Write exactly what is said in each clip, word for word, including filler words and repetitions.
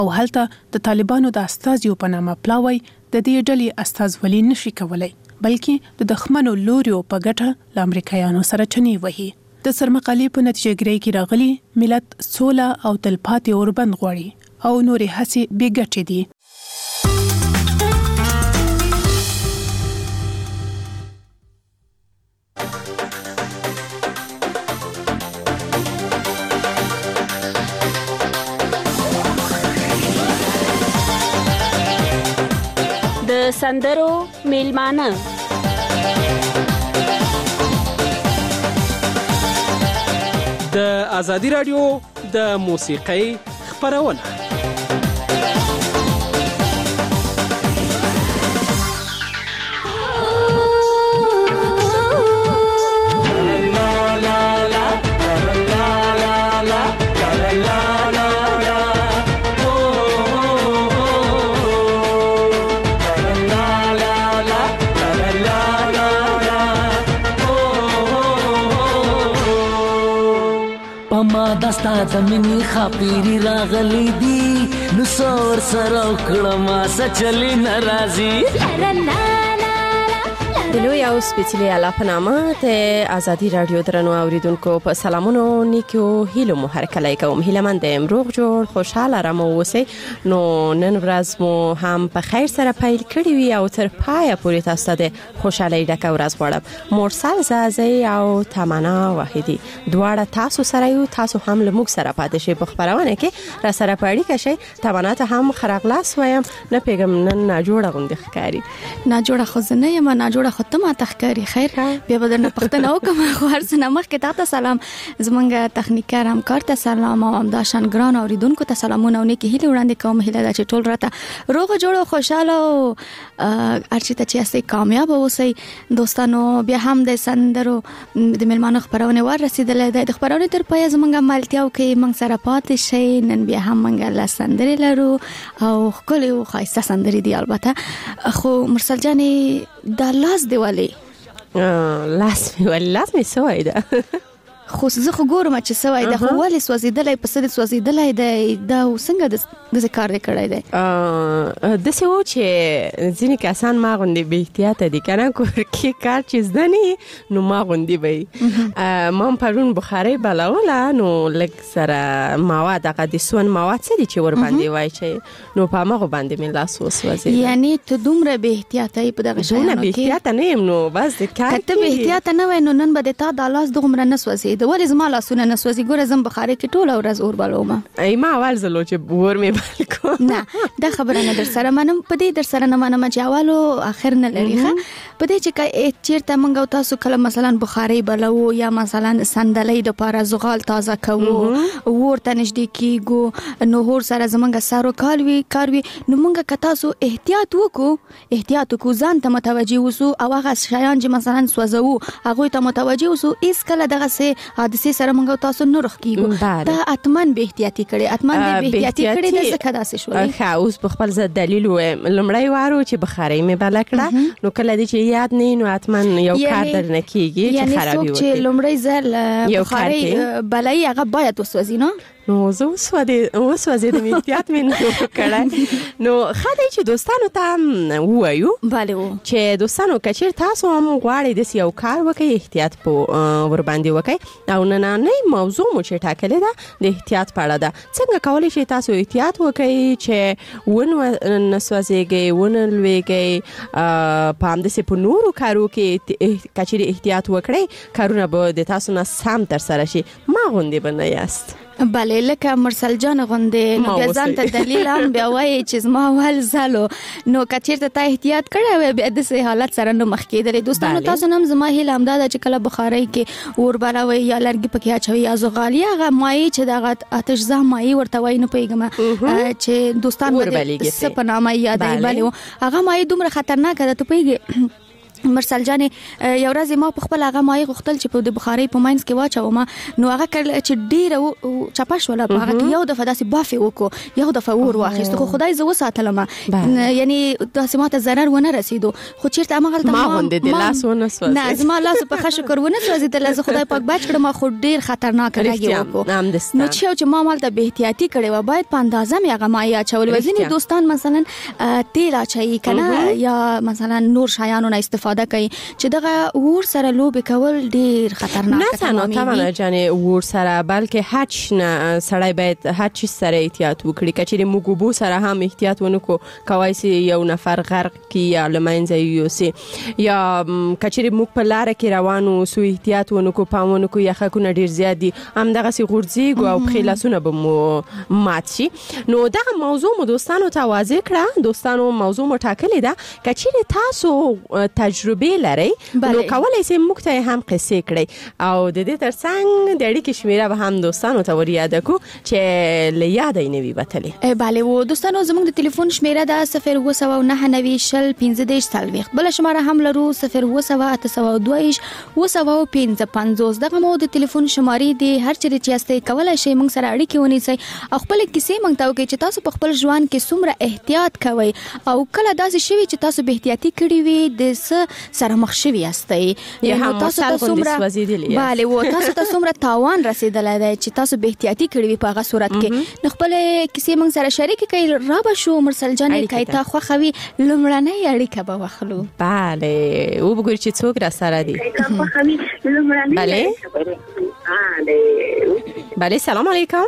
او هلته د طالبانو د استازیو په نامه پلاوی د دې ډلې استازولي نشي کولای بلکې د دښمنو لوریو په ګټه له امریکایانو سره چنې وهي. د سرمقالې په نتیجه ګیرۍ کې راغلي ملت سوله او تلپاتې اوربند غواړي او نورې هڅې بې ګټې دي. د سندرو میلمانه د ازادي رادیو د موسیقۍ خپرونه. دستا د مینې خاپیری راغلی دی نو سور سره کړه ما سچلی ناراضي د لوی او سپیڅلي الله په نامه ته ازادي رادیو درنو اوریدونکو په سلامونو نیکو هیلو مو هر کله کوم هیله مند امروغ جوړ خوشاله رمو اوسئ. نو نن ورځ مو هم په خیر سره پیل کړی وي او تر پایه پورې تاسو ته خوشاله ډکه ورځ غواړم. مرسل زازی او تمنا واحدی دواړه تاسو سره یو، تاسو هم له موږ سره پاتې شئ په خبرونه کې را سره پاړی کشي. تمنا ته هم خراغلاس وایم، نه پیغام نن نه جوړه غوندې ښکاری نه جوړه خو زنه یم نه جوړه خو ته ما تخکاری. خیر بیا بدن پختنه وکم خو هر څه مخ کې تاسو سلام زمونږ تخنیکر همکار ته سلام او همداشان ګران اوریدونکو ته سلامونه او نیکی هیله وړاندې کوم. هیله ده چې ټول راته روغ جوړ خوشاله او ارچې ته چې اسې کامیاب اوسئ. دوستانو بیا هم د سندرو د میلمانو خبرونه ور رسیدلې د خبرونه تر پای زمونږ ملتیاو کې موږ سره پاتې شئ. نن بیا هم موږ له سندرې لرو او خپل او خاصه سندرې دی البته. خو مرسل جانې د لاس دیوالی لاس می ولی لاس می سوای ده خو زه خو ګورم چې سوای ده خو ولې سوځیدلای په سده سوځیدلای ده دا څنګه د کار دی کړای دی. د څه و چې ځینې کسان ما غوندې بې احتیاطه دي کنه کور کې کار چې زده نه نو ما غوندې به ما پرون بخارۍ بلوله نو لږ سره مواد هغه د سون مواد څه دي چې ور باندې واچوي نو په هماغو باندې مې لاس وسوځېد. یعنی ته دومره بې احتیاطه یې په دغه شیانو کې؟ دومره بې احتیاطه نه یم نو بس د کار که ته بې احتیاطه نه وای نو نن به د تا دا لاس دومره نه سوځېد. ولې زما لاسونه نه سوځي؟ ګوره زم بخارۍ کې ټوله ورځ اور بلومه. ای ما اول ځلو چې اور مې بل کوم. نه دا خبره نه در سره منم، په دې در سره نه منم چې اولو اخر نه لري. ښه په دې چې چیرته موږ تاسو کله مثلا بخارۍ بلو یا مثلا صندلۍ د پاره زغال تازه کوو ور ته نږدې کیږو نو هور سره زمونږ سارو کالوي کاروي نو موږ که تاسو احتیاط وکړو احتیاط وکړو ځان ته متوجي اوسو او هغه شیان چې مثلا سوځو هغه ته متوجي اوسو هیڅ کله دغه سه حادثه سره موږ تاسو نه رخ کیږو. دا اتمن به احتیاطي کړي اتمن به احتیاطي کړي د څه کدا شو. ښه اوس په خپل ځد دلیل وایم. لمړی وارو چې بخارۍ مې بل کړه نو کله دې چې یاد نه نو اتمن یو کار درنه کیږي چې خرابي وي. یعنی چې لمړی ځل بخارۍ بلای هغه باید وسوځي نو نو زه وسوځې وسوځېدم احتیاط مې نه کړی. نو ښه دی چې دوستانو ته ووایو بله و چې دوستانو که چېرې تاسو هم غواړئ داسې یو کار وکړئ احتیاط په ورباندې وکړئ. او نننۍ موضوع مو چې ټاکلې ده د احتیاط په اړه ده. څنګه کولی شئ تاسو احتیاط وکړئ چې ونه نه سوځېږئ ونه لویږئ. په همداسې په نورو کارو کې که چېرې احتیاط وکړئ کارونه به د تاسو نه سم ترسره شي. ما غوندې به نه یاست. بله لکه مرسل جان غوندې نو بیا ځان ته دلیل هم بیا وایي چې زما اول ځلو نو که چېرته تا احتیاط کړی وی بیا داسې حالت سره نه مخ کېدلی. دوستانو تاسو نه هم زما هیله همدا ده چې کله بخارۍ کې اور بلوئ یا لرګي پکې اچوئ یا زغال یا هغه مایع چې دغه آتشزا مایع ورته وایي نه پوهېږم چې دوستان به د څه په نامه یادوي. بلې هغه مایع دومره خطرناکه ده ته پوهېږې مرسل جان یو ورځ ما په خپل هغه مای غختل چې په د بخاري په ماینس کې واچو ما نو هغه کله چې ډیره چپاش ولا په هغه یو دفعه داسې بافي وکړو یو دفعه ور واخیست خو خدای زو ساتلم یعنی داسې ماته ضرر ونه رسیدو خو چیرته ما غلطه ما باندې د لاس ونه سوځي نه زما لاس په خښ کور ونه سوځي د لاس خدای پاک بچ کړم خو ډیر خطرناک راګي وکړو نو چې ما مال ته به احتیاطي کړي و باید په اندازه مې هغه مای اچول وزنی دوستان مثلا تیل اچي کنه یا مثلا نور شایانو نه استفاده کوي چې دغه ور سره لوب کول ډیر خطرناک نه تنها تمام جانې ور سره بلکې هچ نه سړی باید هچ سره احتیاط وکړي کچې موږ بو سره هم احتیاط ونکو کوي سي یو نفر غرق کی یا لمنځه یوسي یا کچې موږ په لار کې روانو سو احتیاط ونکو پامونکو یا خکونه ډیر زیات دي هم دغه سي غورځي او خلاصونه به مو ماتشي نو دغه موضوع مو دوستانو ته واضح کړه دوستانو موضوع مو ټاکلې ده کچې تاسو تجربه لري نو کولای شي موږ ته هم قصې کړئ او د دې ترڅنګ د اړیکې شمیره به هم دوستانو ته وریاده کو چې لیادې نه وي بتلې bale و دوستانو زموږ د ټلیفون شمیره ده صفر اوه سوه نهه نوي شل پنځه دېرش څلوېښت بل شماره هم لرو صفر اوه سوه اته سوه دوه ویشت اوه سوه پنځه پنځوس دغه مو د ټلیفون شمارې دي هر چیرې چې یاستئ کولای شئ موږ سره اړیکې ونیسئ او خپل کیسې موږ ته وکړئ چې تاسو په خپل ژوند کې څومره احتیاط کوئ او کله داسې شوي چې تاسو به احتیاطي کړي وي د څه سره مخ شوي یاستئ یا تاسو ته څومره bale و تاسو ته څومره تاوان رسیدلی دی چې تاسو به احتیاطي کړی وي په هغه صورت کې نو خپل کیسې موږ سره شریک کړئ را به شو مرسل جانې کای تا خوښوي لومړنۍ اړیکه به واخلو bale و وګورئ چې څوک را سره دي bale bale سلام علیکم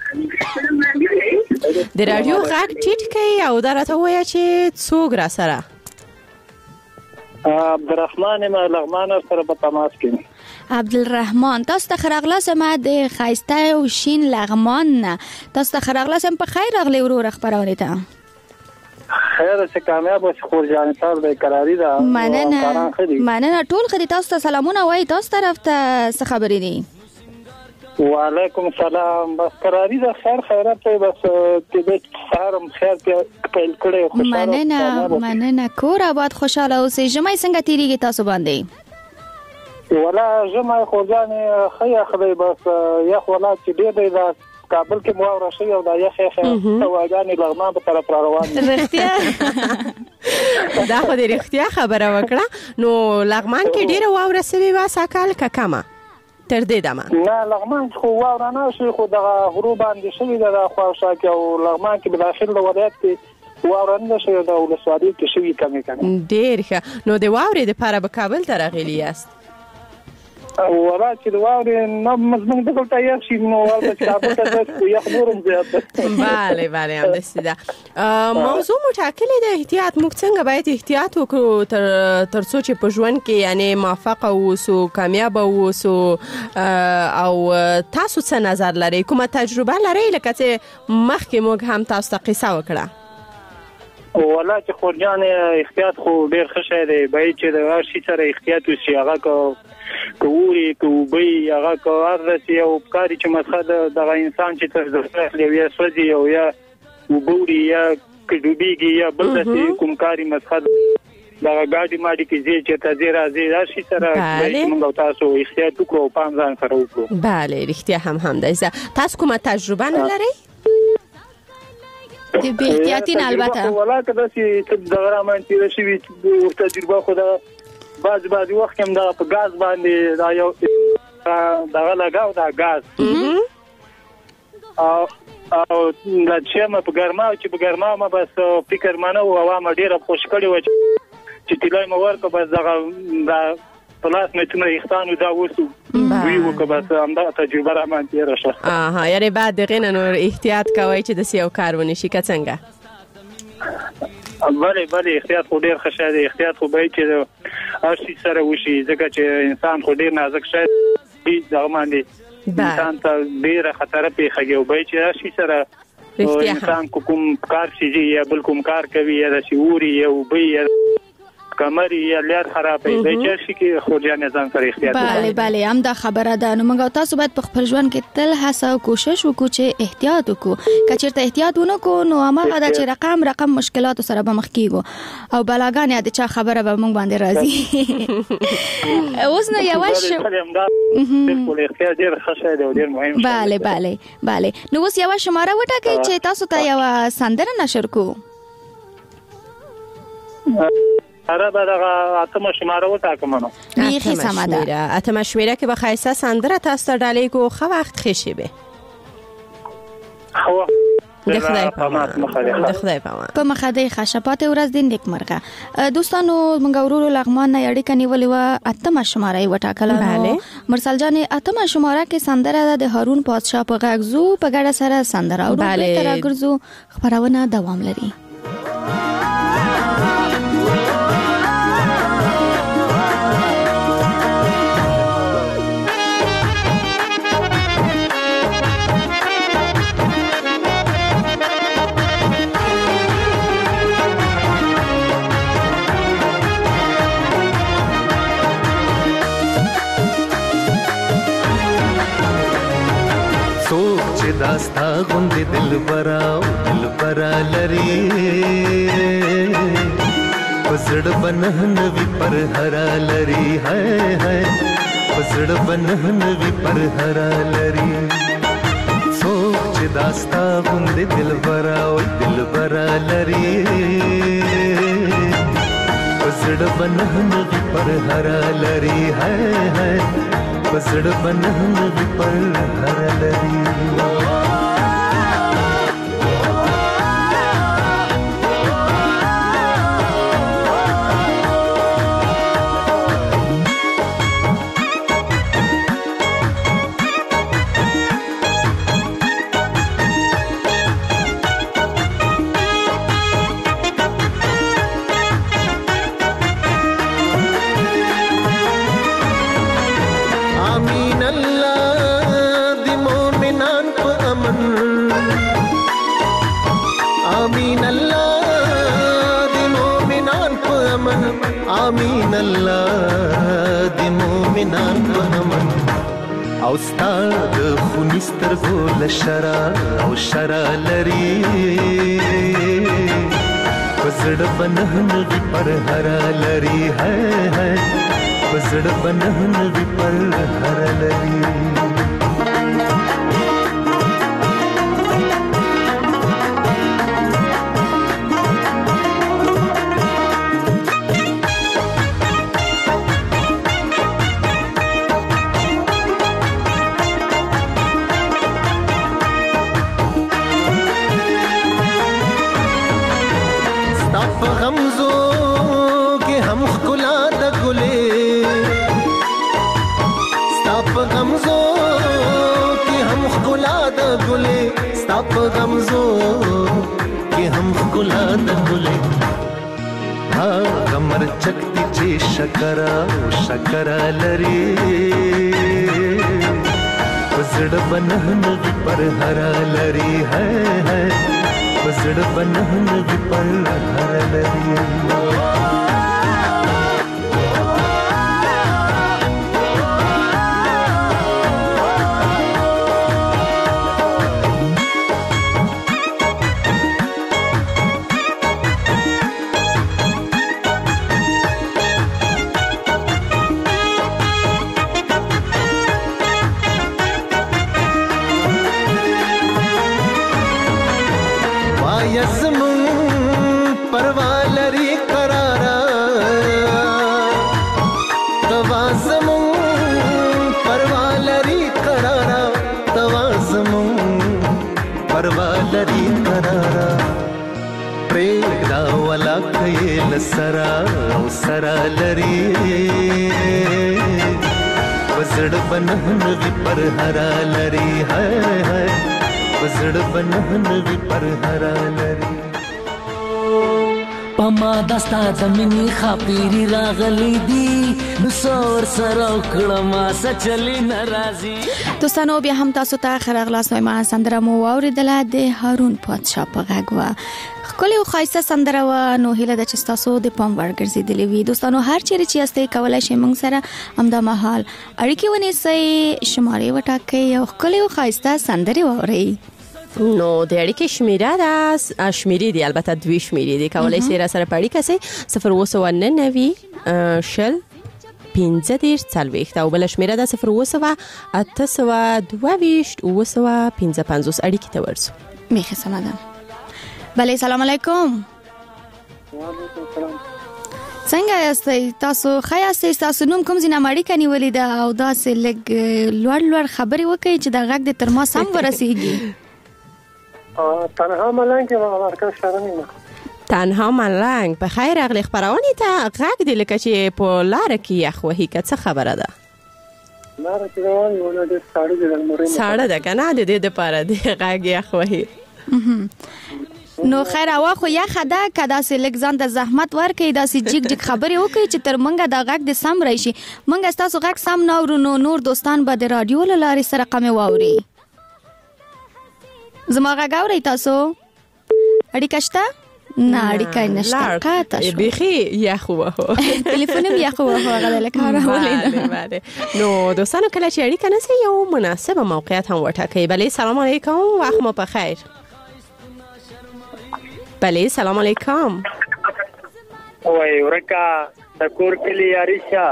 د رادیو غږ ټیټ کړئ او دا راته ووایه چې څوک را سره عبدالرحمن ما لغمان سره په تماس کې عبدالرحمن تاسو ته خراغله سم د خایسته او شین لغمان تاسو ته خراغله سم په خیر راغلی ورور خبرونه ته خیر چې کامیاب اوس خور جان صاحب د قراری دا مننه مننه ټول خدي تاسو ته سلامونه وای تاسو طرف ته څه خبرې دي وعلیکم السلام بس قراری دا خیر خیرات بس دې سهارم خیر پیل کړي خوشاله مننه مننه کور آباد خوشاله اوسئ جمعې څنګه تیریږي تاسو باندې ولا جمعې خو ځانې خیا خدای بس یا ولا چې دې دې دا کابل کې مو ورشي او دا یا خیا خیا واګانې لغمان په طرف را روان دي رښتیا دا خو دې رښتیا خبره وکړه نو لغمان کې ډیره واوره سوي وا ساکال ککما تر دې دمه نه لغمان خو واوره نه شي خو د غرو باندې شوی د خواوشا کې او لغمان کې بداخل د ولایت کې واوره نه شي د ولسوالۍ کې شوی کمی کمی ډیر ښه نو د واورې د لپاره به کابل ته راغلی یاست ولا چې د واورې نه مزمن د ټول تیار شي نو ورته کابل ته د یخ نورم زیات bale bale هم دسته ده موضوع مو ټاکلې ده احتیاط موږ څنګه باید احتیاط وکړو تر تر څو چې په ژوند کې یعنی موفق اوسو کامیاب اوسو او تاسو څه نظر لرئ کومه تجربه لرئ لکه چې مخکې موږ هم تاسو ته قصه وکړه ولا چې خورجان احتیاط خو ډیر ښه شی دی باید چې د هر شي سره احتیاط وشي هغه کو کووري کوبي هغه کو ارسي او کاری چې مسخه د انسان چې تر ځل یا سوځي او یا وګوري یا کډوبيږي یا بل څه کوم کاری مسخه دا ګاډي ماډي کې چې ته راځي دا شي سره موږ تاسو احتیاط وکړو پام ځان سره وکړو bale رښتیا هم هم ده تاسو کومه تجربه نه لرئ د به احتیاطین البته ولا کدا چې د غرامن تیر شي ورته تجربه خو دا باز باز وخت هم دا په غاز باندې دا یو دا لګاو دا غاز او او دا چې ما په ګرما چې په ګرما ما بس فکر مانه او هوا ډیره خوش کړي و چې تلای مو ورکو بس دا پلاس نه تنه اختانو دا وسو ویو که بس هم دا تجربه را من تیر شد آها یعنی بعد دقیقا نور احتیاط کوي چې د سیو کار ونی شي که څنګه بله بله احتیاط خو ډیر ښه شی دی احتیاط خو باید چې هر شي سره وشي ځکه چې انسان خو ډیر نازک شی دی دغه باندې انسان ته ډیره خطره پیښیږي او باید چې هر شي سره انسان کوم کار شي یا بل کوم کار کوي یا د شعوري یا وبي کمری یا لار خرابې د چا شي کې خو ځان ځان سره احتیاط bale bale هم دا خبره ده نو موږ تاسو باید په خپل ژوند کې تل هڅه او کوشش وکړو چې احتیاط وکړو کچېرته احتیاط ونکړو نو هغه دا چې رقم رقم مشکلات سره به مخ کیږو او بلاګان یا د چا خبره به موږ باندې راځي اوس نو یواش بالکل احتیاط ډیر ښه دی او ډیر مهم دی bale bale bale نو اوس یو شماره وټاکئ چې تاسو ته یو سندره نشر کو اره به دغه اتمه شماره وټاکم نو بیخي سمه ده اتمه شماره کې به خایسته سندره تاسو ته ډالۍ کو خو وخت خشي به خو د خدای په امان د خدای په امان په مخه د خشپات ورځ دین نیک مرغه دوستانو موږ ورورو لغمان نه اړیکه نیولې و اتمه شماره وټاکل نو مرسل جان اتمه شماره کې سندره د هارون پادشاه په غږزو په ګډه سره سندره او د ترګرزو خبرونه دوام لري داستا غوند دل برا دل برا لري پسړ بنهن وی پر هرا لري هاي هاي پسړ بنهن وی پر هرا لري سوچ داستا غوند دل برا دل برا لري پسړ بنهن وی پر هرا لري هاي هاي پسړ بنهن وی پر هرا لري آمین الله د مومنان په امن او استاد خونستر ګول شرا او شرا لري پسړ بنهن وی پر هرا لري ہے ہے پسړ بنهن وی پر هرا لري ستاپ غمزو کې هم ګلا د ګلې ها غمر چکتی چې شکر او شکر لري پسړ بنهن پر هرا لري ہے ہے پسړ بنهن پر هرا لري سرا او سرا لري پسړ بنهن وی پر هرا لري ہے ہے پسړ بنهن وی پر هرا لري پما دستا د مینې خاپيري راغلي دي نو سور سره کړما سچلي ناراضي. دوستانو بیا هم تاسو ته خراغلاس نو ما سندره مو اوریدله د هارون پادشاه په غږ وا خپل یو خاصه سندره وا نو هله د چستاسو د پام ورګرځیدلې وي. دوستانو هر چیرې چې استې کولای شئ موږ سره همدا مهال اړیکې ونیسئ شمارې وټاکئ او خپل یو خاصه سندره واورئ. نو د اړیکې شمیره ده شمیرې دي البته دوی شمیرې دي کولای شئ را سره پړی کسي صفر اوسه و نه نوي شل پنځه دېرش څلوېښت او بل شمیره ده صفر اوسه اته سوه دوه ویشت اوه سوه پنځه پنځوس اړیکې ته ورسو. میخه سمه ده. بله سلام علیکم. وعلیکم السلام. څنګه یاستئ تاسو؟ ښه یاستئ؟ تاسو نوم کوم ځای نه اړیکه نیولې ده او داسې لږ لوړ لوړ خبرې وکړئ چې د غږ د تر ما سم ورسیږي. تنها ملنګ یم مرکز شرنی. تنها ملنګ په خیر راغلی خبرونه ته غږ دی لکه چې په لار کې یخ وهي که څه خبره ده؟ لار کې روان یو نه د ساړه د مورې ساړه ده کنه د دې لپاره دی غږ یخ وهي. نو خیر اوا خو یا خدا کدا سه لګزان د زحمت ورکې داسې جګ جګ خبرې وکړي چې تر منګه د غږ د سم راشي. منګه تاسو غږ سم نه ورو نو نور دوستان به د رادیو لارې سره قمه واوري. زما غږ اورئ تاسو؟ اړیکه شته؟ نه اړیکه نشته. قاطع شو. بيخي یخ وهو. ټلیفون هم یخ وهو هغه لکه راولې. بله نو دوستانو کله چې اړیکه نسي یو مناسبه موقعیت هم وټاکئ. بله سلام علیکم وخت مو بخیر. بله سلام علیکم. وای ورکا د کور کلی یاریشا.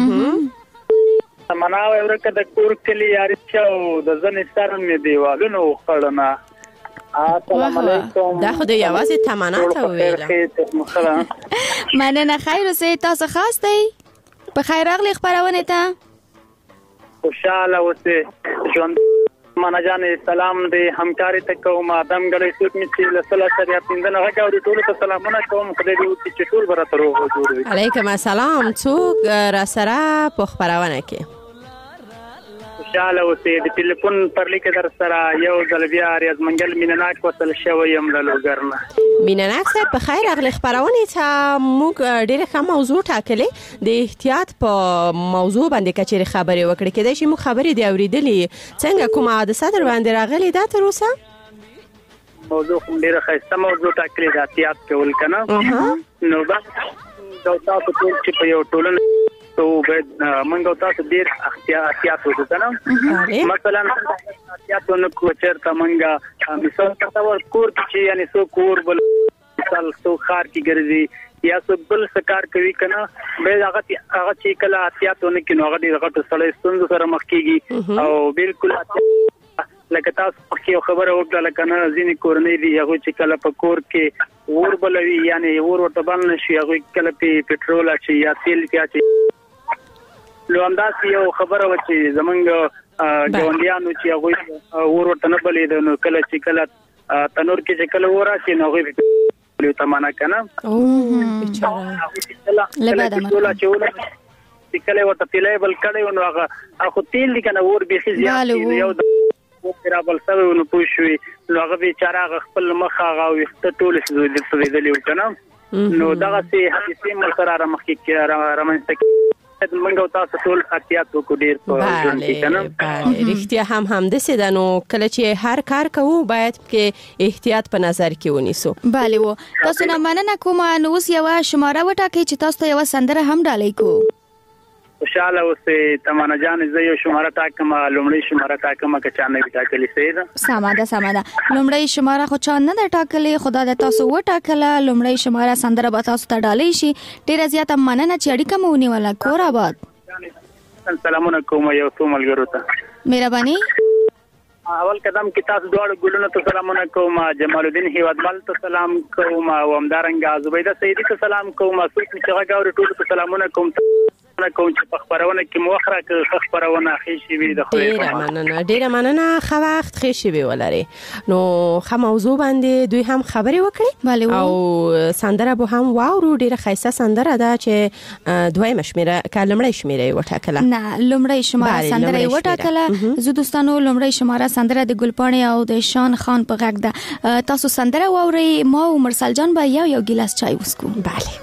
تمنا وای ورکا د کور کلی یاریشا او د ځنې سره مې دیوالونو خړنه. السلام علیکم. دا خو د یوازې تمنا ته ویله. مننه خیر اوسئ. تاسو خاص دی په خیر راغلی خبرونه ته. خوشاله اوسئ. ژوند مانا جانې سلام دې همکاري ته کوم ادم غړې څوک می چې لسلا سره پیندنه هغه او ټول ته سلامونه کوم خدای دې چې ټول برته روغ جوړ وي. علیکم السلام. څوک را سره په خبرونه کې خوشاله اوسئ. د ټلیفون پر لیک در سره یو ځل بیا ریاض منګل مینناک وصل شوی يم له لوګرنه. مینناک صاحب په خیر اغلی خبرونه ته موږ ډېر ښه موضوع ټاکلې د احتیاط په موضوع باندې کچېرې خبرې وکړې کېدای شي موږ خبرې دی اورېدلې څنګه کومه حادثه در باندې راغلې ده تر اوسه؟ موضوع خو ډېره ښایسته موضوع ټاکلې ده احتیاط کول کنه. نو بس دا تاسو ټول چې په یو ټولنه تو باید منګو تاسو ډیر احتیاط وکړو کنه. مثلا احتیاط ونکړو چیرته منګه مثال تصور کور چې یعنی سو کور بل مثال سو خار کی ګرځي یا سو بل سکار کوي کنه به هغه هغه چې کله احتیاط ونکړو هغه ډیر غټ سړی ستونزو سره مخ کیږي او بالکل لکه تاسو په خبره وکړه کنه ځینې کورنۍ دي هغه چې کله په کور کې ور بلوي یعنی ور ورته بل نشي هغه کله په پټرول اچي یا تیل کې نو انداز یو خبره و چې زمونږ ګوندیانو چې هغه ور ورته نه بلې نو کله چې کله تنور کې چې کله ورا چې نو هغه له تمنا کنه او بیچاره لبا د ټول چول چې کله ورته تیلې بل کړي نو هغه اخو تیل دي کنه ور به خزيات یو د ورا بل سره نو پوښوي نو هغه بیچاره خپل مخ هغه وخت ټول څه دي کنه نو دغه سي حدیثي مل سره مخ کې رامنځته منګو تاسو ټول احتیاط وکړو ډیر په ژوند کې کنه. بله رښتیا هم همداسې ده نو کله چې هر کار کوو باید کې احتیاط په نظر کې ونیسو. بله و تاسو نه مننه کوم نو اوس یو شماره وټاکئ چې تاسو ته یو سندره هم ډالۍ کو. خوشاله اوسئ. تمنا جان زه یو شماره ټاکم لومړی شماره ټاکم که چا نه ټاکلی سید. سمه ده سمه ده. لومړی شماره خو چا نه ده ټاکلې خدا د تاسو وټاکله. لومړی شماره سندره به تاسو ته ډالۍ شي. ډېره زیاته مننه چې اړیکه مو ونیوله. کور آباد. سلامونه کوم یو څو ملګرو ته. مهرباني. اول قدم کې تاسو دواړو ګلونو ته سلامونه کوم. جمال الدین هیوادمل ته سلام کوم او همدارنګه زبیده سیدی ته سلام کوم. څوک چې هغه ټول ته سلامونه کوم. کوم چې په خبرونه کې موخره کې خبرونه خېشي وي د خو ډیره مننه ډیره مننه خو وخت خېشي وی ولري نو خو موضوع باندې دوی هم خبرې وکړي او سندره به هم واو ډیره خاصه سندره ده چې دوی مشمیره کلمړی شمیره وټاکله نه لمړی شماره سندره وټاکله زه دوستانو لمړی شماره سندره د ګلپاڼې او د شان خان په غږ ده تاسو سندره واوري ما او مرسل جان به یو یو ګلاس چای وسکو بله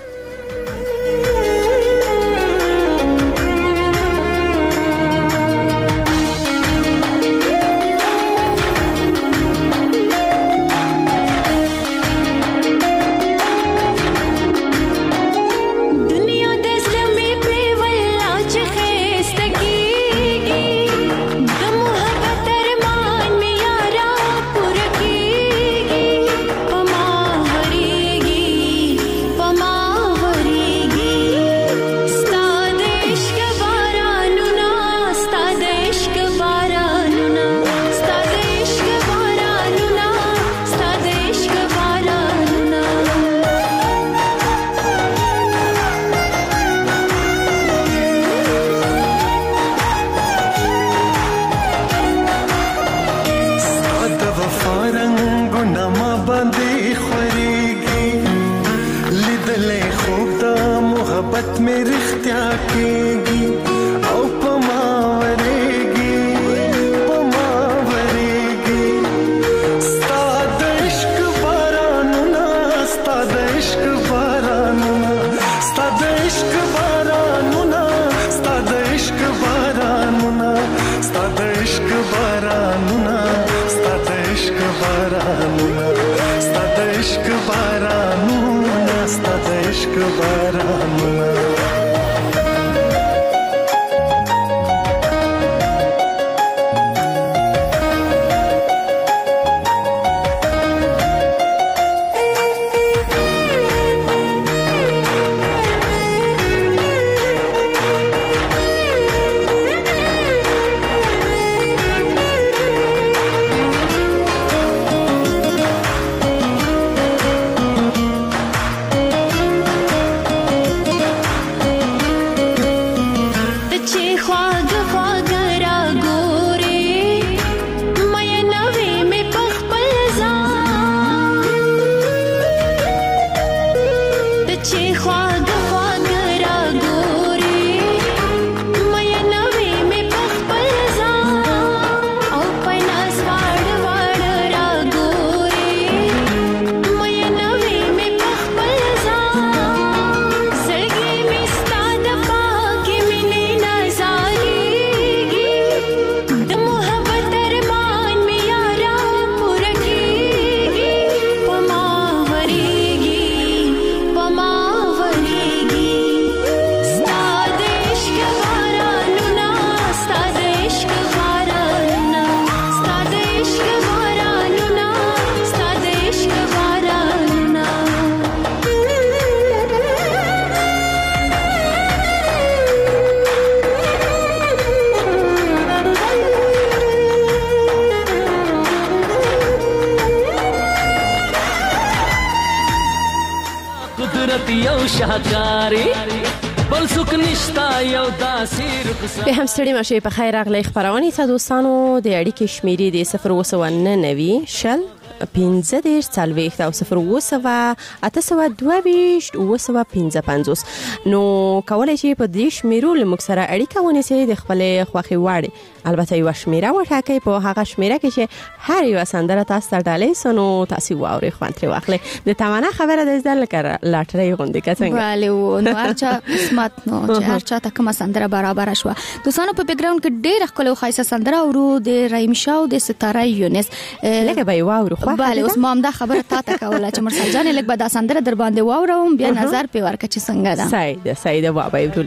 به هم ستړي مشه په خیر اغلی خبرونه ته دوستانو د اړیکې شمیرې د صفر اوه سوه نهه نوي شل پنځه دېرش څلوېښت او صفر اوه سوه اته سوه دوه ویشت اوه سوه پنځه پنځوس نو کولای شي په دې شمیرو له موږ سره اړیکه ونیسئ د خپلې خوښې وړ البته یو شمیره وټاکئ په هغه شمیره کې چې هر یو سندره تاسو ته ډالۍ سنو تاسو واوري خوند ترې واخلئ د تمنا خبره د ځل لکه لاټرۍ غونډه کڅنګ bale نو هرچا قسمت نو چې هرچا ته کومه سندره برابر شو دوستانو په بیک گراوند کې ډېر خپل خاصه سندره اورو د رایم شاو د ستاره یونس لکه به واورو خو bale اوس ما هم دا خبره تا ته کوله چې مرسل جان لکه به دا سندره در باندې واوروم بیا نظر په ورکه چې څنګه ده ساید ساید بابا یو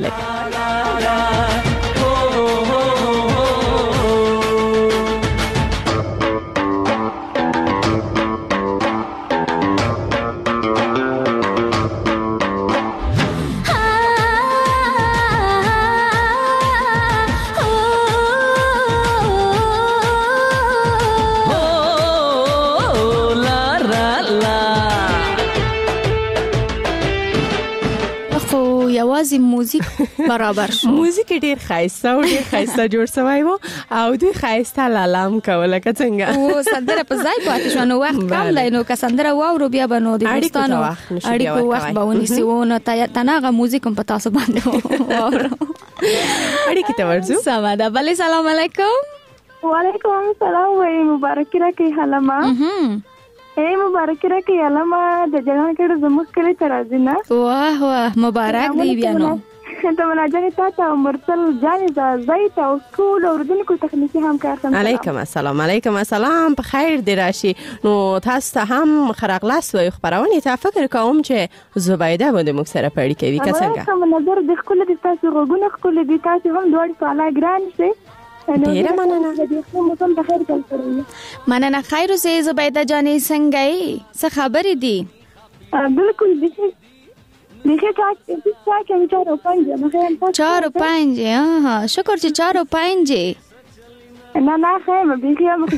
لکه یوازې موزیک برابر شو. موزیک ډیر خایسته او ډیر خایسته جوړ شوی و او دوی خایسته لالام کوله که څنګه او سندره په ځای پاتې شو. نو وخت کم دی، نو که سندره واورو بیا به نو د دوستانو اړیکو وخت به ونیسي و نو تناغه موزیک هم په تاسو باندې واورو. اړیکې ته ورځو. سمه ده. بلې سلام علیکم. وعلیکم السلام. وای مبارکي راکړئ حلمه. اے مبارکي راکړئ حلمه. د جنان کډه زموږ کلی ته راځي نه. واه واه مبارک دی بیا نو. تمنا جانې تاسو او مرسل جانې د زیت او ټول اوردونکو تخنیکی همکار سم. علیکم السلام. علیکم السلام. په خیر دی راشي. نو تاسو ته هم خراغلاس وي خبرونه ته فکر کوم چې زبیده باندې موږ سره پړی کوي که څنګه. کوم نظر د خپل د تاسو غوګونه خپل د تاسو هم دوړ په اعلی ګران شي. ډیره مننه. مننه. خیر اوسې زبیده جانې څنګه یې؟ څه خبرې دي؟ بالکل دغه دغه تاسو څه کوم چارو پنځه چارو پنځه. ها شکر چې چارو پنځه. نه نه خیر به مخ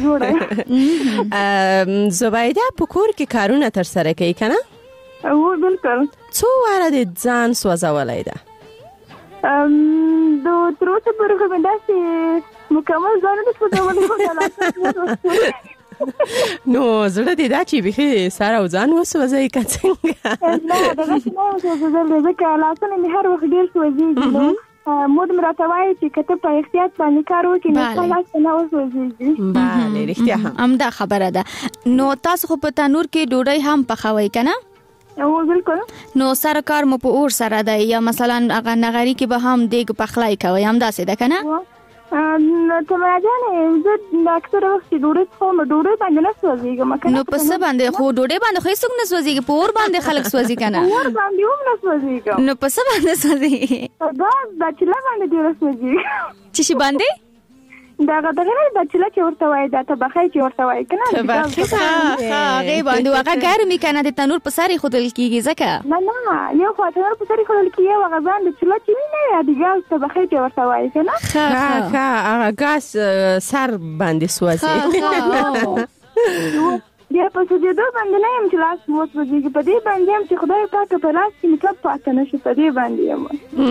جوړه. زبیده په کور کې کارونه تر سره کوي کنه؟ او بالکل. څو واره د ځان سوځولای ده؟ ام دو تروسه پر خو منداسي مکمل ځان د سوځولای خو نو زړه دې دا چې به ساره او ځان وسوځي که څنګه؟ نه دا څه نه وسوځل ځکه لاسونه مې هر وخت ډیر سوځي. مود مراته وایي چې کته په احتیاط باندې کار وکړي نو خلاص نه وسوځي. بله رښتیا هم همدا خبره ده. نو تاسو خو په تنور کې ډوډۍ هم پخوئ کنه؟ او بالکل. نو سره کار مو په اور سره ده یا مثلا هغه نغری کې به هم دیګ پخلای کوي هم داسې ده کنه؟ نو تمنا جانې زه اکثر وخت ډوډۍ خورم ډوډۍ باندې نه سوځېږم کنه. نو په څه باندې خو ډوډۍ باندې خو هیڅوک نه سوځېږي، په اور باندې خلک سوځي کنه؟ اور باندې هم نه سوځېږم. نو په څه باندې سوځي؟ دا د چله باندې ډېر سوځي. چې شي باندې دا غدغه د چله چې ورته وای دا ته بخای چې ورته وای کنه. ها هغه باندې هغه ګرمي کنه د تنور په ساري خودل کیږي ځکه. نه نه یو خو تنور په ساري خودل کیږي او غزان د چله چې نه یا د ګاز ته بخای چې ورته وای کنه. ها ها هغه ګاز سر باندې سوځي. بیا په دې دوه باندې نه يم چې لاس مو وځي په دې باندې هم چې خدای پاک په لاس کې مطلب پاتې نشي په دې باندې یم.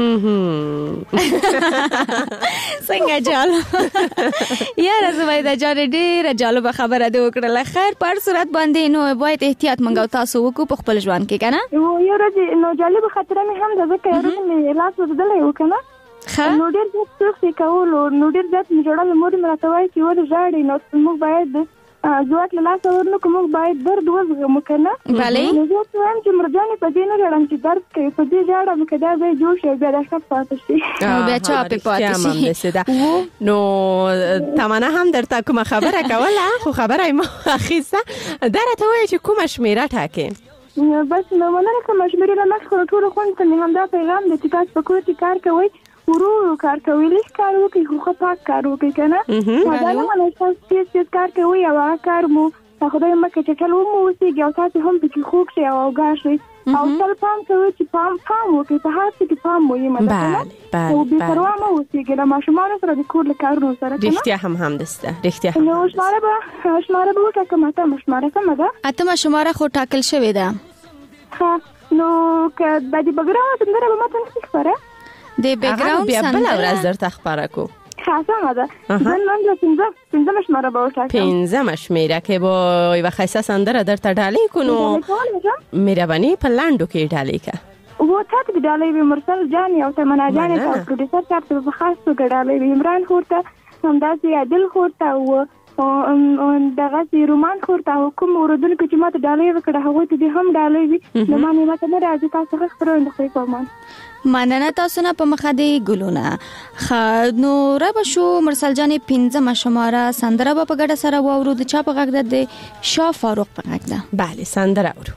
څنګه جالو یاره زبیده جان ډېره جالبه خبره دې وکړله. خیر په هر صورت باندې نو باید احتیاط منګو تاسو وکړو په خپل ژوند کې کنه. یو ورځ نو جالبه خطر مې هم ده ځکه یو ورځ مې لاس ورځلې وکنه. نو ډېر څه څه کولو نو ډېر ځات مې جوړل مور مې راته وایي چې ور ژاړي نو موږ باید زوات له لاس ورنو کوم باید درد وزغمو کنه. بله نو زه وایم چې مرجانې په دې نه لړم چې درد کوي په دې ژاړم که دا به جوړ شي بیا دا ښه پاتې شي او بیا چاپې پاتې شي. نو تمنا هم درته کومه خبره کوله خو خبره یې ما اخیسته. دا راته وایي چې کومه شمېره ټاکې؟ بس نو مننه کومه شمېره له مخکې خو ټولو خوند ته مې همدا پیغام دی چې تاسو په کور کې کار کوئ ورو کار کوي لیک کار وکي خو پاک کار وکي کنه. دا نه مله چې چې کار کوي او کار مو خدای مکه چې ټول مو وسیږي او تاسو هم پکې خوښ شئ او غاښئ او تل پام کوي چې پام پام وکي په هر څه کې پام وي مثلا او به پروا مو وسیږي د ماشومان سره د کور کارونو سره کنه. رښتیا هم هم دسته رښتیا هم. نو شماره به شماره به وکړه ماته شماره کومه ده؟ اته شماره خو ټاکل شوی ده. ها نو که د دې بګراوند سندره به ماته نه ښکاره د بیکګراوند بیا بل ورځ درته خبره کو. خاصه ده. نن نن پنځه پنځه شماره به وټاکم. پنځه شماره کې به یو خاصه سندره درته ډالې کو نو مهرباني په لاندو کې ډالې کا. و تاسو د ډالې به مرسل جان او تمنا جان او پروډوسر تاسو په خاص توګه ډالې به عمران خورته همداسې عادل خورته او او دغه سي رومان خورته کوم اوردونکو چې ماته ډالې وکړه هغه ته هم ډالې وي نو ما نه ماته نه راځي تاسو ښه خبرونه کوي کوم. مننه تاسو نه په مخه دی ګلونه. خ نو را به شو مرسل جانې پنځمه شماره سندره به په ګډه سره واورو د چا په غږ ده د شاه فاروق په غږ ده. بله سندره اورو.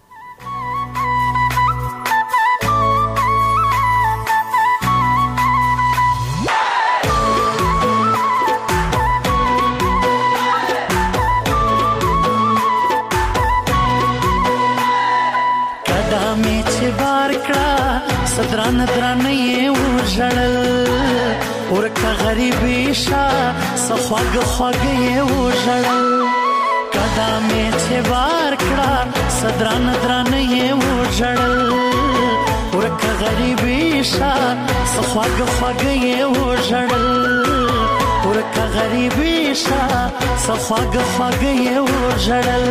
صدران درانه یې وژړل ورکه غریبي شا سخواږه خواږه یې وژړل قدمې چې بار کړه صدران درانه یې وژړل ورکه غریبی شا سخواګ خواګ یې وژړل ورکه غریبی شا سخواګ خواګ یې وژړل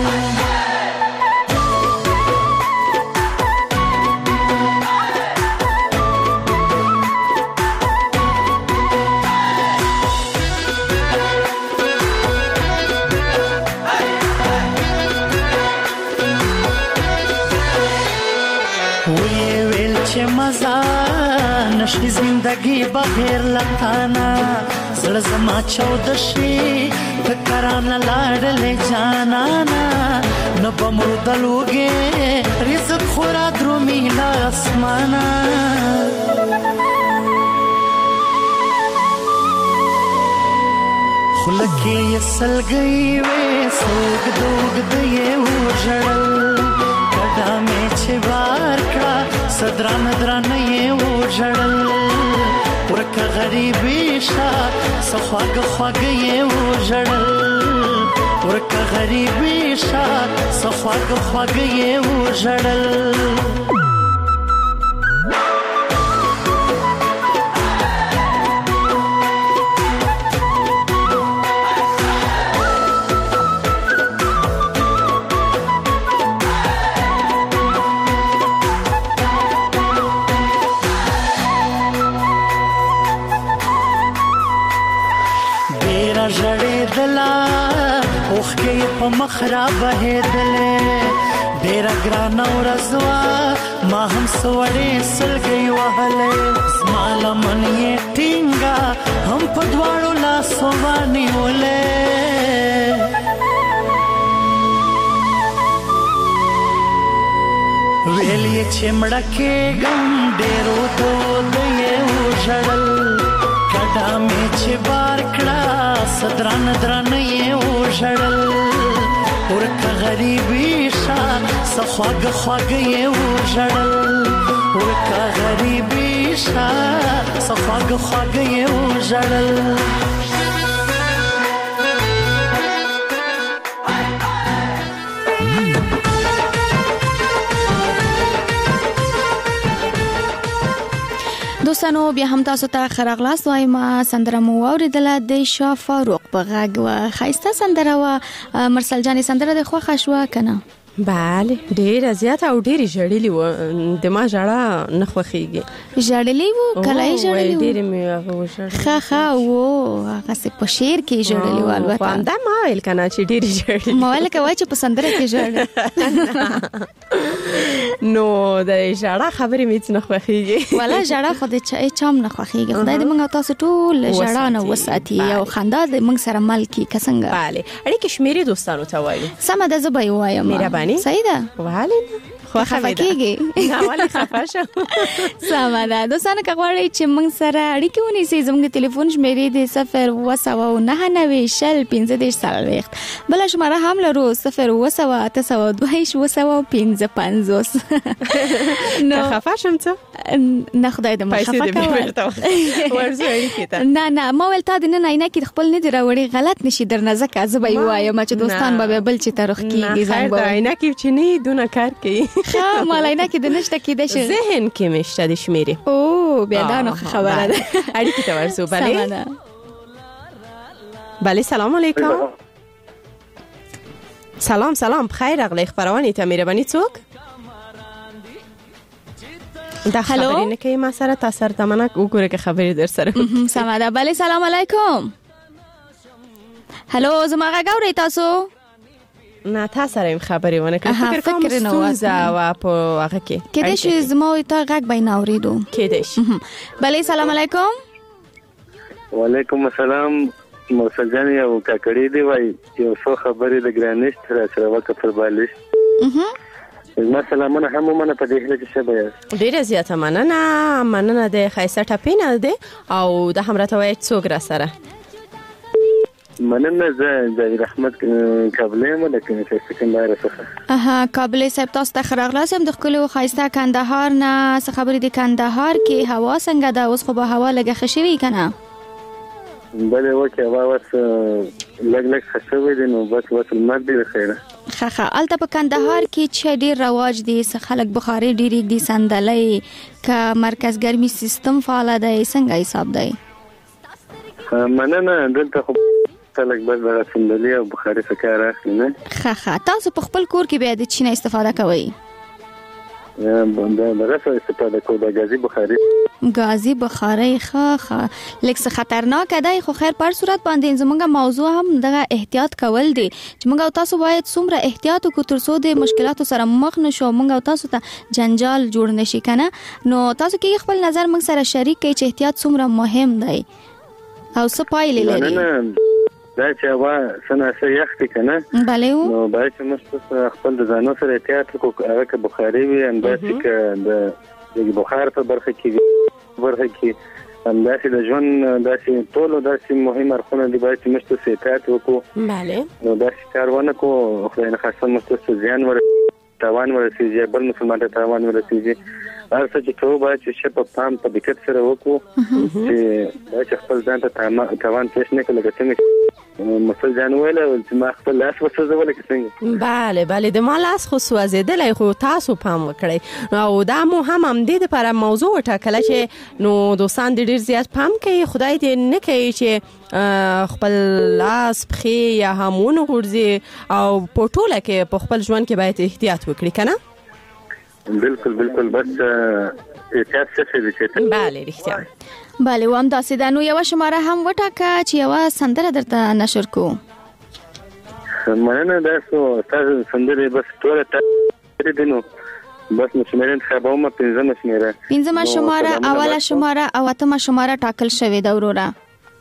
نشي زندگی بغیر لتانا زړه زما چود شي فکرانه لاړلې جانانا نو بمردلوګې رزق خورا درومي لا اسمانا خلکې سلګي وې سوګ دوګ دې وژړل کډا مې چې بار کړه صدران دران یې وژړل ورکه غریبی شا سخواګ خواګ یې وژړل ورکه غریبی شا سخواګ خواګ یې وژړل مخرا بهدلې ډېر ګران ورځوا ما هم سوړې سلګي وهلې زمال من یې ټینګا هم په دواړو لاسو باندې ولې ویلې چې مړکه ګم ډېرو ته دې وژړل کډا مې چې بار کړه صدران درن یې وژړل ورکه غریبی شا سخواګ خواګ یې وژړل ورکه غریبی شا سخواګ خواګ یې وژړل دوستانو بیا هم تاسو ته خراغلاس وایم سندره مو اوریدله د شاه فاروق په غږ و خایسته سندره و مرسل جان سندره د خوښه شو کنه بله ډیر زیات او ډیر جړلی و د ما جړه نه خوخیږي جړلی و کله جړلی و ډیر می هغه وشړ خا خا و هغه څه په شعر کې جړلی و البته خو دا ما ویل کنه چې ډیر جړلی ما ویل کوي چې په سندره کې جړل نو د جړه خبرې مې نه خوخیږي ولا جړه خو د چا هم نه خوخیږي خدای دې موږ تاسو ټول جړه نه وساتي او خندا دې موږ سره مل کی کسنګ bale اړیکې شمیرې دوستانو ته وایي سم ده زبې وایم مهرباني صحیح ده وهاله خو خفکیږي نه ولی خفه شو سم ده دوستانو کغواړي چې موږ سره اړیکې ونیسئ زموږ ټلیفون شمیرې د صفر اووه سوه نهه نوي شل پنځه دېرش څلوېښت بله شماره هم لرو صفر اووه سوه اته سوه دوه ویشت اووه سوه پنځه پنځوس نو خفه شم څه نه خدای دې مخه خفه کوه نه نه ما ول تا د نن عینه کې خپل نه دی راوړي غلط نشي درنه زکه زبې وایم چې دوستان به بل چې ترخ کیږي زنګ به عینه کې چې نه دونه کار کوي خا مالاینا کې د نشته کې د ذهن کې مشته د شمیرې او بیا دا نو خبره ده اړیکې ته ورسو bale bale سلام علیکم سلام سلام بخیر اغلی خبرونه ته مهرباني څوک دا خبرې نه کوي ما سره تاسو ته منه وګوره که خبرې در سره سم ده bale سلام علیکم هلو زما غاوري تاسو نه تاسو سره خبرې ونه کړم فکر کوم ستونزه وا په هغه کې کله چې زما ته غږ بین اوریدو کېدې bale سلام علیکم وعلیکم السلام مرسل جان یو کاکړی دی وای یو څو خبرې د ګرانیشت را سره وکړ بالش ما سلامونه هم منه په دې هله کې څه بیان ډیره زیاته مننه مننه د خیسه ټپینه دی او د همراته وای څوک را سره مننه زه د رحمت قابلې ملکه څه کندهار څخه اها قابلې صاحب تاسو ته خراغلاسم د خپل خایسته کندهار نه څه خبرې د کندهار کې هوا څنګه ده اوس خو به هوا لګه خشوي کنه بله وکه هوا وس لګ لګ خشوي دي نو بس وس المد دی خیره خخه الته په کندهار کې چې ډیر رواج دي خلک بخاري ډیری دي صندلۍ ک مرکز ګرمي سیستم فعال دی څنګه حساب دی مننه دلته خو خلک بس د صندلۍ او بخاري څخه راخلي نه خخه تاسو په خپل کور کې بیا د چینه استفاده کوئ د رسو استفاده کوو د غازي بخاري غازي بخاري خخه لیک څه خطرناک دی خو خیر پر صورت باندې زمونږه موضوع هم دغه احتیاط کول دي چې موږ تاسو باید څومره احتیاط وکړو تر څو د مشکلاتو سره مخ نشو موږ تاسو ته جنجال جوړ نشي کنه نو تاسو کې خپل نظر موږ سره شریک کړئ چې احتیاط څومره مهم دی او څه پایلې لري دا چې وا سنا سه یختي کنه بله نو باید چې موږ خپل د ځانو سره احتیاط وکړو هغه بخاري وي ان داسې ک د د بخار په برخه کې برخه کې هم داسې د ژوند داسې ټول داسې مهم اړخونه دي باید چې موږ ته احتیاط وکړو بله نو داسې کار ونه کو خو نه خاصه موږ ته ځان ور تاوان ورسیږي بل مسلمان ته تاوان ورسیږي هر څه چې کوو باید چې په پام په دقت سره وکړو چې باید خپل ځان ته تاوان پېښ نه کړي لکه څنګه مسل ځان ویل چې ما خپل لاس وسوځول څنګه bale bale د ما لاس خو سوځیدلای خو تاسو پام وکړئ او دا مو هم هم د لپاره موضوع ټاکله چې نو دوستان ډیر زیات پام کوي خدای دې نه کوي چې خپل لاس پخې یا همون غورځي او په ټوله کې په خپل ژوند کې باید احتیاط وکړي کنه بالکل بالکل بس احتیاط څه دي چې bale رښتیا bale و هم داسې د نو یو شماره هم وټاکه چې یو سندره درته نشر کو مننه دا څو تاسو سندره بس ټول ته دینو بس مشمارین خبرونه پنځمه شماره پنځمه شماره اوله شماره او اتمه شماره ټاکل شوې ده وروره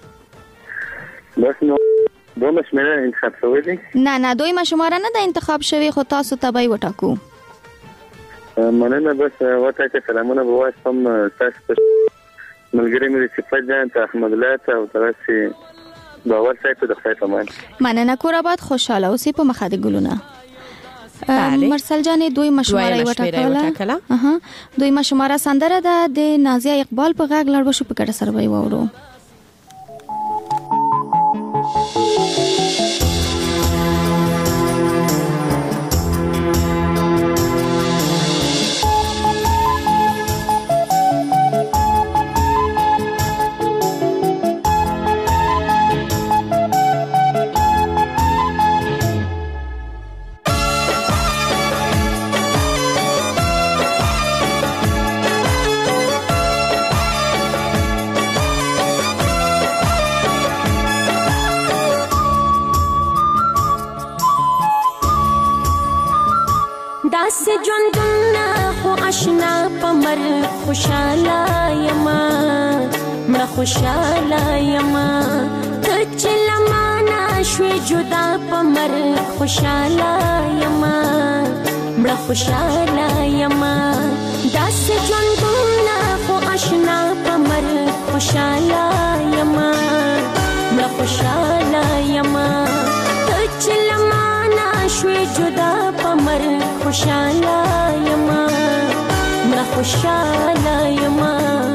بس نو دوه شماره انتخاب شوې دي نه نه دویمه شماره نه د انتخاب شوې خو تاسو ته به وټاکو مننه بس وټاکه سلامونه به واسم تاسو ملګری مې صفات جان ته احمد الله ته او تاسو باور ساتو د خپل تمام مننه کور آباد خوشاله اوسې په مخه د ګلونه مرسل جان دوی مشوره وټاکله اها دوی مشوره سندره ده د نازیه اقبال په غاګ لړ وشو په کډه سره وای وورو داسې ژوندونه خو آشنا په مرګ خوشاله یما مړه خوشاله یما ته چې له مانه شوې جدا په مرګ خوشاله یما مړه خوشاله یما داسې ژوندونه خو آشنا په مرګ خوشاله یما مړه خوشاله یما ته چې له مانه شوې جدا په مرګ خوشاله یما مړه خوشاله یما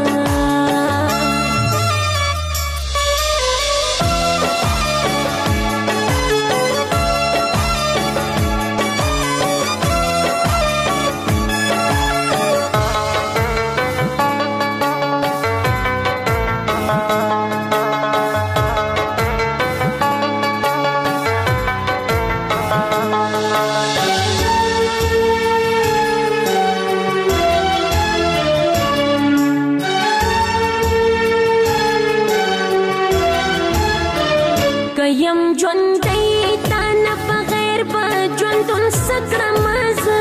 یم ژوندۍ تا نه بغیر به ژوندون څه کړم زه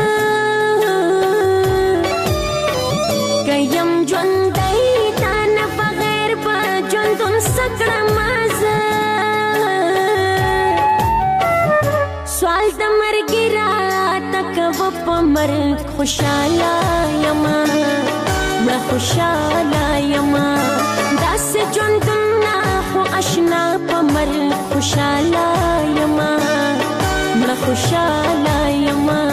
که یم ژوندۍ تا نه بغیر به ژوندون څه کړم زه سوال د مرګ راته کوه په مرګ خوشاله یما مړه خوشاله یما داسې ژوندونه خو آشنا په مرګ خوشاله یما مړه خوشاله یما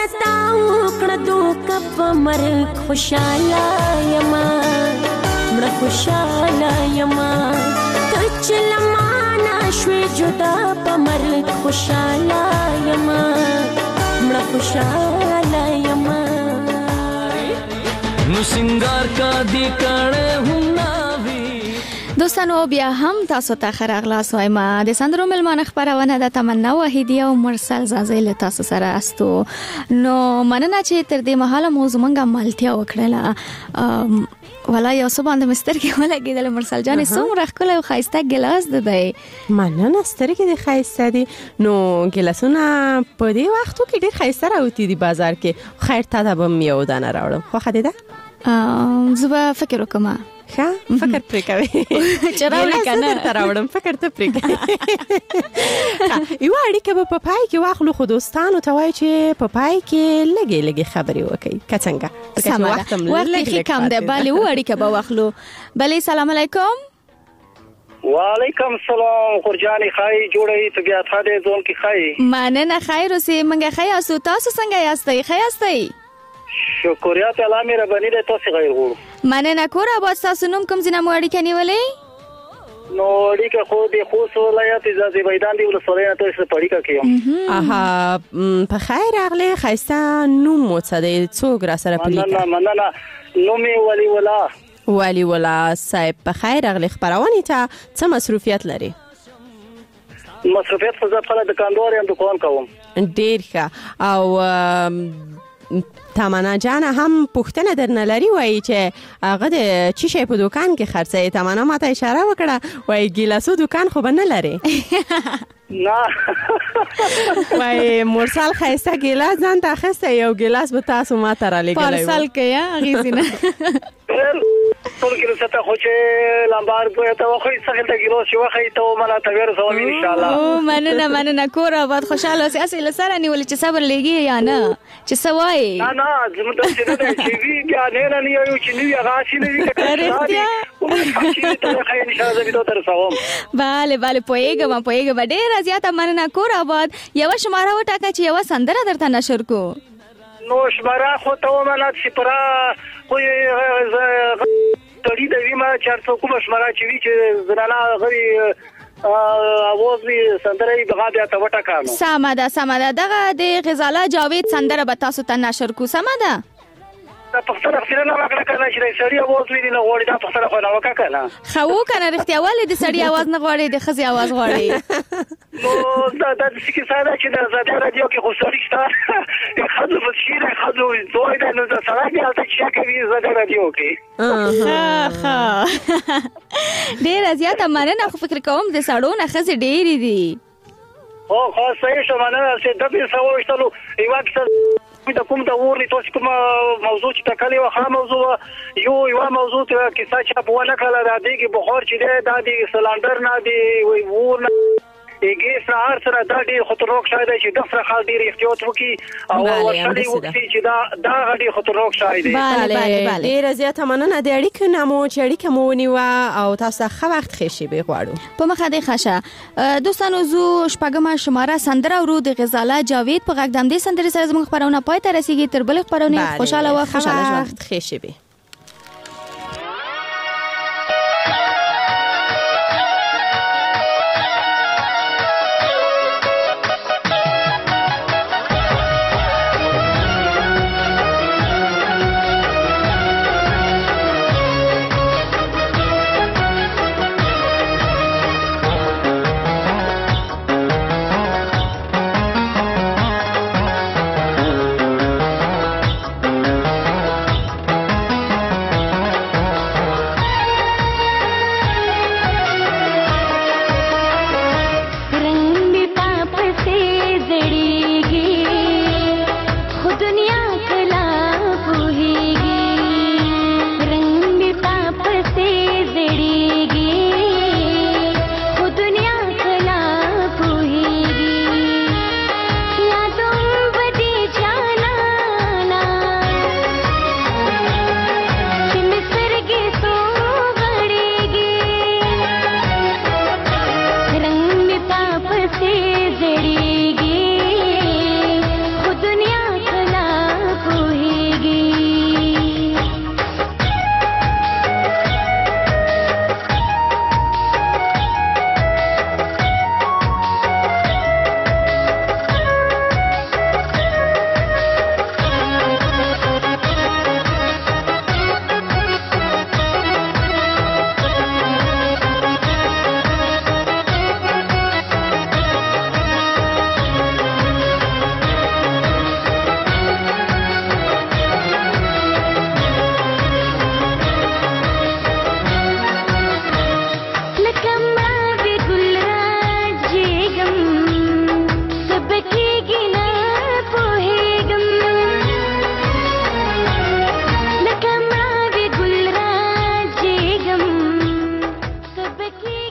سرتا وکړه دوکه په مرګ خوشاله یما مړه خوشاله یما ته چې له مانه شوې جدا په مرګ خوشاله یما مړه خوشاله یما نو سنگار کا دی کړه هم ناوي دوستانو بیا هم تاسو ته ښه راغلاست وایم د سندرو مېلمانه خپرونه د تمنا وحیدي او مرسل زازی له تاسو سره استو نو مننه چې تر دې مهاله مو زمونږ مالتیا وکړله ولا یو څه باندې مسترګې ولګېدل مرسل جانې څومره ښکلی او ښایسته ګیلاس ده دی مننه سترګې دې ښایسته دي نو ګیلاسونه په دې وختو کې ډېر ښایسته راوتي دي بازار کې خیر تا ته به م یو دانه راوړم خوښه دې ده زه به فکر وکړم ښه فکر پرې کوي چې راوړې که نه درته راوړم فکر ته پرې کوي یوه اړیکه به په پای کې واخلو خو دوستانو ته وایي چې په پای کې لږې لږې خبرې وکړي که څنګه سمه ده وخت بیخي کم دی بلې و اړیکه به واخلو بلې سلام علیکم وعلیکم السلام خورجانې ښایي جوړوي طبیعت ښه دی ځون کې ښایي مننه خیر اوسې موږ ښه یاستو تاسو څنګه یاستئ ښه یاستئ شکریات الله مهرباني ده تاسو غیر غوړو مننه کور آباد ستاسو نوم کوم ځای نه مو اړیکه نیولې نو اړیکه خو د خوست ولایت ځاځي میدان دی ولسوالۍ نه تاسو په اړیکه کې یم اها په خیر راغلی ښایسته نوم مو څه دی څوک را سره په لیکه مننه مننه نوم یې ولي ولا ولي ولا صاحب په خیر راغلی خپرونې ته څه مصروفیت لري مصروفیت خو زه خپله دکاندار یم دکان کوم ډېر ښه او تمنا جان هم پوښتنه درنه لري وایي چې هغه د چی شی په دکان کې خرڅوي تمنا ماته اشاره وکړه وایي ګیلاسو دکان خو به نه لري نه وایي مرسل ښایسته ګیلاس ځان ته اخیستی یو ګیلاس به تاسو ماته رالیږلی پارسل کوي اغېزې نه ټول کیلو ستا خو چې لمبار کوی ته وخی څخه د کیلو شي وخی ته مله ته ورسو ان شاء الله او مننه مننه کور آباد خوشاله اوسې اصل سره نیول چې صبر لګي یا نه چې سوای نه نه زموږ د څه نه چې وی بیا نه نه یو چې نیو غاشي نه وی رښتیا ان شاء الله زه تر سوم bale bale پوهیږم پوهیږم ډېر زیاته مننه کور آباد یو شماره وټاکه چې یو سندره درته نشر کو نو شماره خو ته ومنه چې پرا خو تړي د ویما چار څو کوم شماره چې وی چې زنانه غوي اواز وی سندره بغا بیا ته وټاکه سمه ده سمه ده دغه د غزاله جاوید سندره به تاسو ته نشر کو سمه ده دا پختره خسره نه وکړه کنه چې سړی اواز وی نه غوړي دا پختره خو نه وکړه کنه خو کنه رښتیا ولې د سړی اواز نه غوړي د خزي اواز غوړي نو دا د سکه ساده چې د زړه رادیو کې خو سړی شته خزو په شیره خزو دوی دا نو د سړی حالت چې کوي زړه رادیو کې ها ها ډېر زیاته مننه خو فکر کوم د سړو نه خزي ډېری دي او خو صحیح شمنه چې د دې سوښتلو یو وخت د کوم د ورني تاسو کوم موضوع چې تکلی و خا موضوع یو یو موضوع ته کیسه چې په ونه کړه د دې کې بخار چې د دې سلندر نه دی ورن ایګي سهار سره د دې خطرناک شاید چې د سره خال ډیر احتیاط وکي او ورشلې وکړي چې دا دا غړي خطرناک شاید bale ډیر زیاته مننه د اړیکې نمو چې اړیکه مو نیوه او تاسو ښه وخت خېشي به غواړو په مخه دې خشه دوستانو زو شپږمه شماره سندره ورو د غزاله جاوید په غږ دم دې سندرې سره زموږ خبرونه پای ته رسیدي تر بل خبرونه خوشاله او خوشاله ژوند خېشي به